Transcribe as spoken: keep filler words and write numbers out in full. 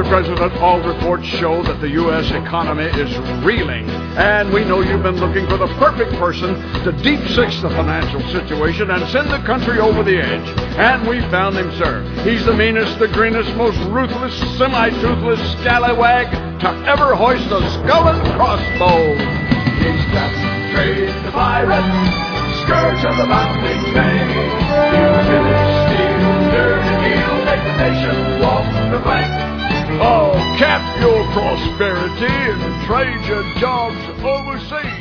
President, all reports show that the U S economy is reeling. And we know you've been looking for the perfect person to deep six the financial situation and send the country over the edge. And we found him, sir. He's the meanest, the greenest, most ruthless, semi-toothless scallywag to ever hoist a skull and crossbow. He's got trade the pirate, scourge of the bounding bay. He'll finish steel, dirt and he'll make the nation walk the plank. Oh, cap your prosperity and trade your jobs overseas.